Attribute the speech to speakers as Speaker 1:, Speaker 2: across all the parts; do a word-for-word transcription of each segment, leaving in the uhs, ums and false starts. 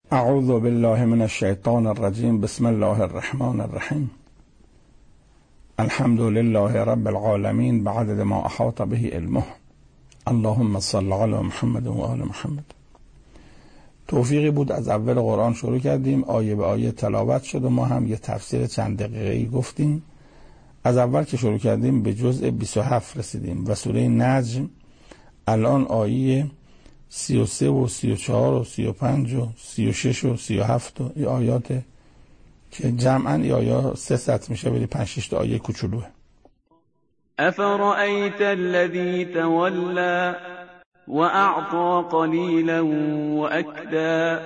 Speaker 1: اعوذ بالله من الشیطان الرجیم. بسم الله الرحمن الرحیم. الحمد لله رب العالمین بعدد ما احاط به علمه. اللهم صل علی محمد و آل محمد. توفیقی بود از اول قرآن شروع کردیم، آیه به آیه تلاوت شد و ما هم یه تفسیر چند دقیقه‌ای گفتیم. از اول که شروع کردیم به جزء بیست و هفت رسیدیم و سوره نجم الان آیه سی و سه و سی و چهار و سی و پنج و سی و شش و سی و هفت و ای آیاته که جمعاً ای آیات سه ست میشه، ولی پنج شش تا آیه کوچولوه.
Speaker 2: افرأیت الذی تولی واعطى قلیلا واکدی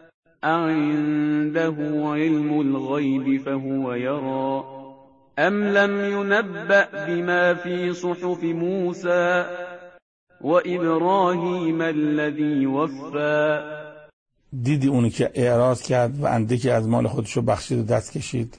Speaker 2: اعنده علم الغیب فهو یرى ام لم ینبأ بما فی صحف موسی و ابراهیم الذی وفی.
Speaker 1: دیدی اونی که اعراض کرد و اندکی از مال خودشو بخشید و دست کشید؟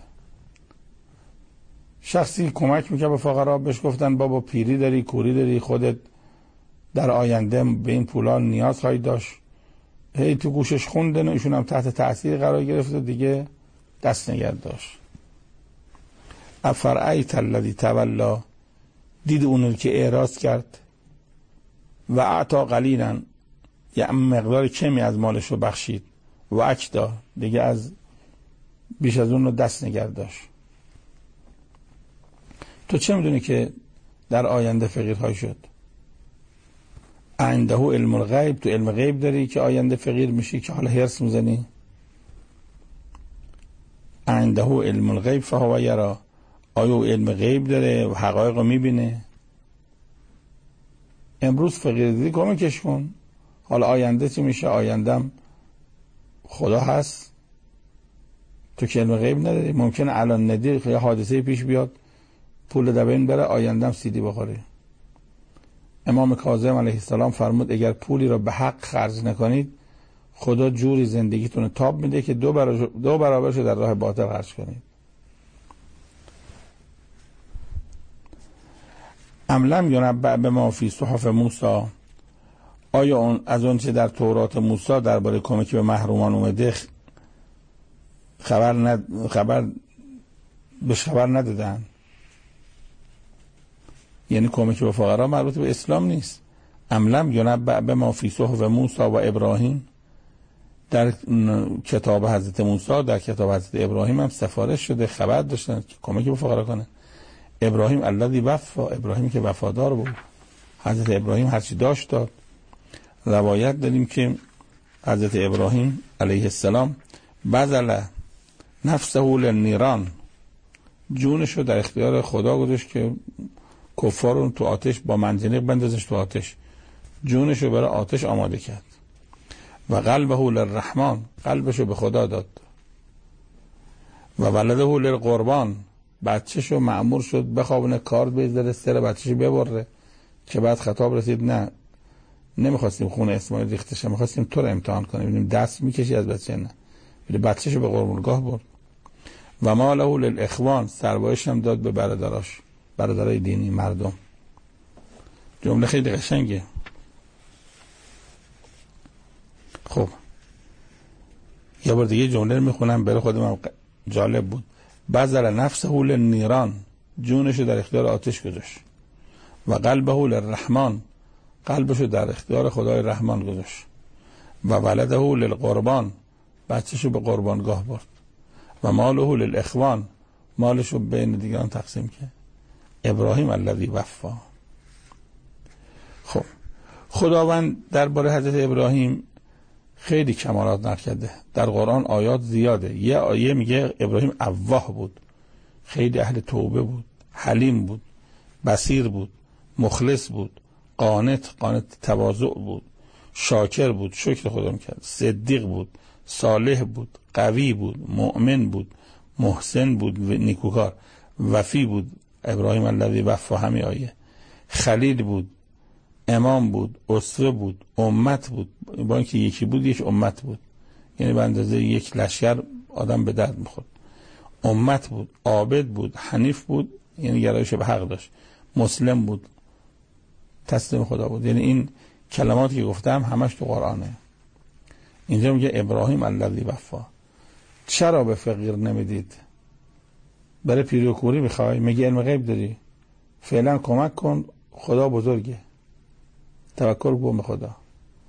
Speaker 1: شخصی کمک میکرد به فقرا، بهش گفتن بابا پیری داری، کوری داری، خودت در آینده به این پولا نیاز خواهی داشت. هی تو گوشش خوندن و ایشون هم تحت تأثیر قرار گرفت و دیگه دست نگرد داشت. افرأیت الذی تولی، دید اونی که اعراض کرد و اعطا قلیلا، یه مقدار کمی از مالش رو بخشید، و اکدا، دیگه از بیش از اون رو دست نگرد داشت. تو چه میدونی که در آینده فقیر خواهی شد؟ عنده علم الغیب، تو علم غیب داری که آینده فقیر میشی که حالا هرس میزنی؟ عنده علم الغیب فهو یرى، آیا علم غیب داره و حقایق رو میبینه؟ امروز فقیر دیدی کمکش کن، حالا آینده چی میشه؟ آیندهم خدا هست، تو که علم غیب نداری. ممکنه الان ندی یه حادثه پیش بیاد، پول دبین بره، آیندهم سیدی بخوره. امام کاظم علیه السلام فرمود اگر پولی را به حق خرج نکنید خدا جوری زندگیتون رو تاب میده که دو برابر دو برابرش در راه باطل خرج کنید. ام لم ینبأ بما فی صحف موسی، آیا اون از اون چه در تورات موسی درباره کمکی به محرومان اومده خبر ند... خبر بهش خبر ندادن؟ یعنی کمکی به فقرا مربوط به اسلام نیست. ام لم ینبأ بما فی صحف موسی و ابراهیم، در کتاب حضرت موسی، در کتاب حضرت ابراهیم هم سفارش شده، خبر داشتن که کمکی به فقرا کنه. ابراهیم الذی وفی، ابراهیم که وفادار بود. حضرت ابراهیم هرچی داشت داد. روایت داریم که حضرت ابراهیم علیه السلام بذل نفسه للنیران، جونشو در اختیار خدا گذاشت که کفارون تو آتش با منجنیق بندازش تو آتش، جونشو برای آتش آماده کرد. و قلبه للرحمن، قلبشو به خدا داد. و ولده للقربان، بچهشو مأمور شد بخوابونه، کارد بذاره سر بچهشو ببره، که بعد خطاب رسید نه نمیخواستیم خون اسماعیل ریخته شه، میخواستیم تو رو امتحان کنیم ببینیم دست میکشی از بچه. نه، ولی بچهشو به قربانگاه برد. و ما له للاخوان، سربایش هم داد به برادراش، برادرای دینی مردم. جمله خیلی قشنگه. خب یه بار دیگه جمله رو میخونم برای خودم، جالب بود. بذل نفسه للنیران، جونشو در اختیار آتش گذاشت. و قلبه للرحمن، قلبشو در اختیار خدای رحمان گذاشت. و ولده للقربان، بچهشو به قربانگاه برد. و ماله للاخوان، مالشو بین دیگران تقسیم کرد. ابراهیم الذی وفی. خب خداوند درباره حضرت ابراهیم خیلی کمالات نقل کرده در قرآن، آیات زیاده. یه آیه میگه ابراهیم اواه بود، خیلی اهل توبه بود، حلیم بود، بصیر بود، مخلص بود، قانت قانت تواضع بود، شاکر بود، شکر خدا میکرد، صدیق بود، صالح بود، قوی بود، مؤمن بود، محسن بود، نیکوکار، وفی بود. ابراهیم الذی وفی همین آیه. خلیل بود، امام بود، اسوه بود، امت بود. با اینکه یکی بود یک امت بود، یعنی به اندازه یک لشکر آدم به درد میخورد. امت بود، عابد بود، حنیف بود، یعنی گرایش به حق داشت، مسلم بود، تسلیم خدا بود. یعنی این کلماتی که گفتم همش تو قرآنه. اینجا میگه ابراهیم الذی وفا. چرا به فقیر نمیدید؟ برای پیری و کوری میخوای؟ میگه علم غیب داری؟ فعلا کمک کن، خدا بزرگه، توکل کن به خدا.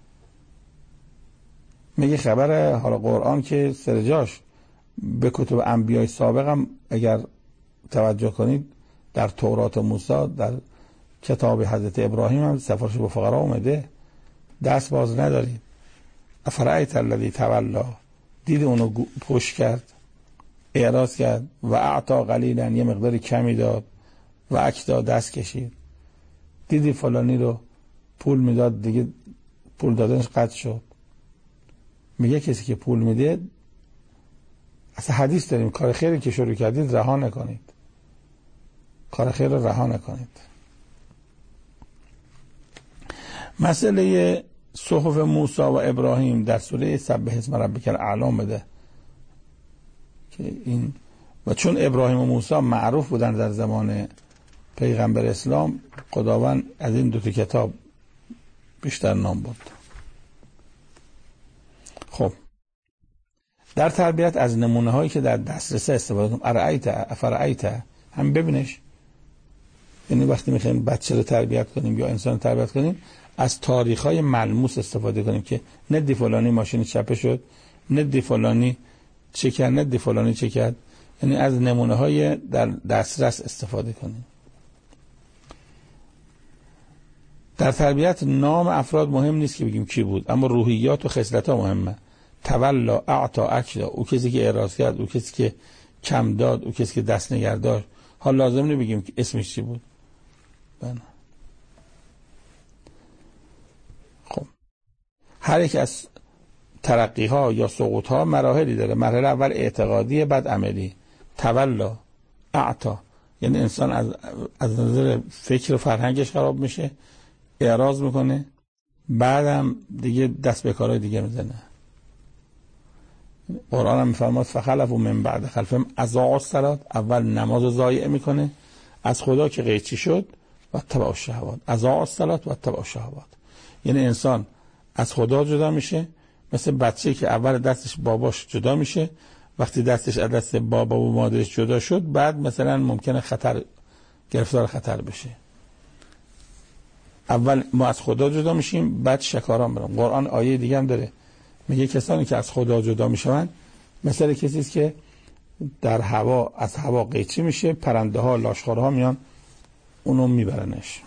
Speaker 1: میگه خبر حالا قرآن که سرجاش به کتب انبیای سابقم اگر توجه کنید، در تورات و موسی، در کتاب حضرت ابراهیم هم سفارش به فقرا اومده، دست باز ندارید. افرایت الذی تولا، دید اونو پشت کرد، اعراض کرد، و اعطا قلیلا، یه مقدار کمی داد، و اکدا، دست کشید. دیدی فلانی رو پول میداد، دیگه پول دادنش قطع شد. میگه کسی که پول میده، اصلا حدیث داریم کار خیری که شروع کردید رها نکنید، کار خیر رو رها نکنید. مسئله صحف موسی و ابراهیم در سوره سبح اسم ربک الاعلی بده که این، و چون ابراهیم و موسی معروف بودن در زمان پیغمبر اسلام، خداوند از این دو تا کتاب بیشتر نام برد. خب در تربیت از نمونه هایی که در دسترس استفاده کنیم. ارایت افرایت هم ببینش، یعنی وقتی میخوایم بچه رو تربیت کنیم یا انسان رو تربیت کنیم، از تاریخ های ملموس استفاده کنیم که ندی فلانی ماشین چپه شد، ندی فلانی چه کرد، ندی فلانی چه کرد، یعنی از نمونه های در دسترس استفاده کنیم. در تربیت نام افراد مهم نیست که بگیم کی بود، اما روحیات و خصلت ها مهمه. تولا، اعطا، اکدا، او کسی که اعراض کرد، او کسی که کم داد، او کسی که دست نگه داشت. حال لازم نیست بگیم که اسمش چی بود. بنا. خب هر یک از ترقی ها یا سقوط ها مراحلی داره. مرحله اول اعتقادی، بعد عملی. تولا، اعطا، یعنی انسان از از نظر فکر و فرهنگش خراب میشه، اعراض میکنه، بعدم دیگه دست به کارهای دیگه میزنه. قرآن هم میفرماد فخلفوا من بعد خلفهم اضاعوا الصلاة، اول نماز رو ضایع میکنه، از خدا که قیچی شد، و اتبعوا الشهوات. اضاعوا الصلاة و اتبعوا الشهوات، یعنی انسان از خدا جدا میشه، مثل بچه که اول دستش باباش جدا میشه، وقتی دستش از دست بابا و مادرش جدا شد، بعد مثلا ممکنه خطر گرفتار خطر بشه. اول ما از خدا جدا میشیم، بعد شکاران برام. قرآن آیه دیگه هم داره، میگه کسانی که از خدا جدا میشن مثل کسی است که در هوا از هوا قیچی میشه، پرنده ها، لاشخورها میان اونو میبرنش.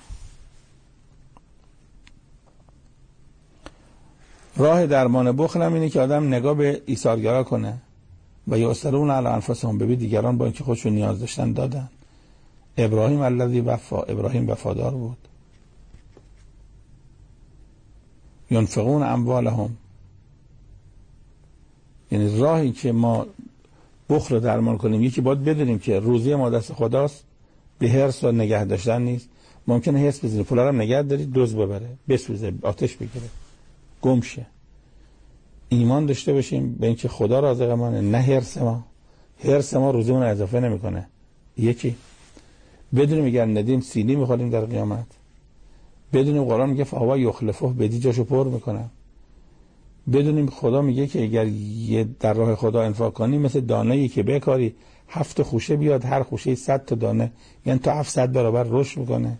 Speaker 1: راه درمان بخل هم اینه که آدم نگاه به ایثارگرا کنه و یؤثرون علی انفسهم، ببین دیگران با اینکه خودشون نیاز داشتن دادن. ابراهیم الذی وفا، ابراهیم وفادار بود. ینفقون اموالهم، یعنی راهی که ما بخل رو درمان کنیم، یکی باید بدونیم که روزی ما دست خداست، به حرص و نگه داشتن نیست. ممکنه حرص بزنی پولا رو نگه داری، دزد ببره، بسوزه، آتش بگیره، گم شه. ایمان داشته باشیم به اینکه خدا رازق منه، نه حرص ما. حرص ما روزیمون اضافه نمیکنه. یکی بدونیم اگر ندیم سینی میخوریم در قیامت. بدونیم قرآن میگه فهو یخلفه، بدی جاشو پر میکنه. بدونیم خدا میگه که اگر یه در راه خدا انفاق کنی، مثل دانه‌ای که بکاری هفت خوشه بیاد، هر خوشه صد تا دانه، یعنی تا هفتصد برابر رشد میکنه.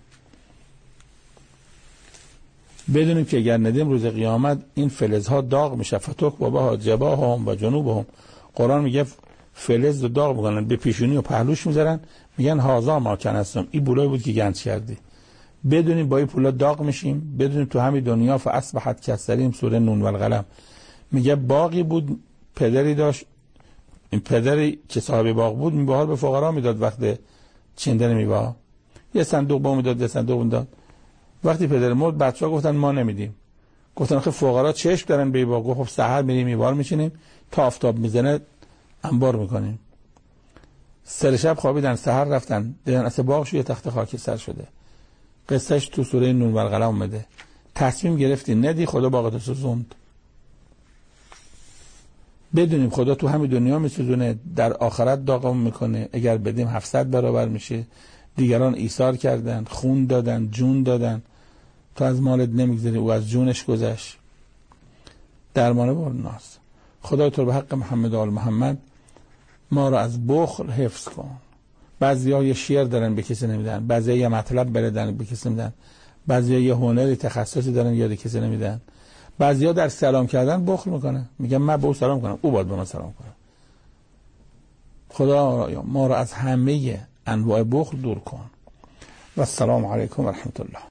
Speaker 1: بدونیم که اگر ندیم روز قیامت این فلزها داغ میشه، فتوک بابا جباههم و جنوبهم. قرآن میگه فلز رو داغ میکنن، به پیشونی و پهلوش میذارن، میگن هازا ما کنستم، این پولای بود که گنج کردی. بدونیم با این پولا داغ میشیم. بدونیم تو همین دنیا فاصبحت کالصریم، سوره نون و القلم میگه باغی بود، پدری داشت، این پدری که صاحب باغ بود میوه‌ها به فقرا میداد، وقت چیندن میوه یه صندوق با میداد، یه صندوق میداد. وقتی پدر مرد بچه‌ها گفتن ما نمیدیم. گفتن آخه فقرا چشم دارن به باغ. خب سحر میریم میوار میچینیم، تا آفتاب میزنه انبار میکنیم. سر شب خوابیدن، سحر رفتن دیدن اصلا باغش یه تخت خاکستر شده. قصهش تو سوره نون و القلم اومده. تصمیم گرفتی ندی، خدا باغتو سوزوند. بدونیم خدا تو همین دنیا میسوزونه، در آخرت داغمون میکنه. اگر بدیم هفتصد برابر میشه. دیگران ایثار کردن، خون دادن، جون دادن، تو از مالت نمیگذاری، او از جونش گذشت. درمان بر ناس. خدای تو به حق محمد و آل محمد ما رو از بخل حفظ کن. بعضیا یه شعر دارن به کسی نمیدن، بعضیا یه مطلب بلدن به کسی نمیدن، بعضیا یه هنری تخصصی دارن یاد کسی نمیدن، بعضیا در سلام کردن بخل میکنن، میگن من به او سلام کنم او باید به من سلام کنه. خدا ما رو از همه انواع بخل دور کن. و السلام علیکم و رحمت الله.